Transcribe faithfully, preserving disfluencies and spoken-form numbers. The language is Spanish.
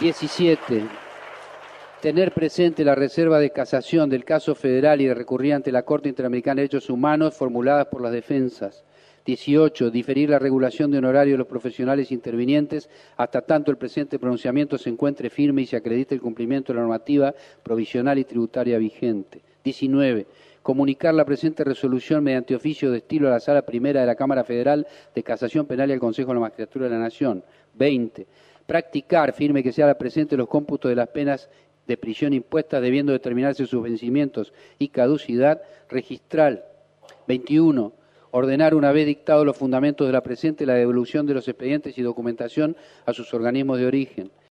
diecisiete. Tener presente la reserva de casación del caso federal y de recurrir ante la Corte Interamericana de Derechos Humanos formuladas por las defensas. dieciocho. Diferir la regulación de honorario de los profesionales intervinientes hasta tanto el presente pronunciamiento se encuentre firme y se acredite el cumplimiento de la normativa provisional y tributaria vigente. diecinueve. Comunicar la presente resolución mediante oficio de estilo a la Sala Primera de la Cámara Federal de Casación Penal y al Consejo de la Magistratura de la Nación. veinte. Practicar, firme que sea la presente, los cómputos de las penas de prisión impuestas, debiendo determinarse sus vencimientos y caducidad registral. veintiuno. Ordenar, una vez dictados los fundamentos de la presente, la devolución de los expedientes y documentación a sus organismos de origen.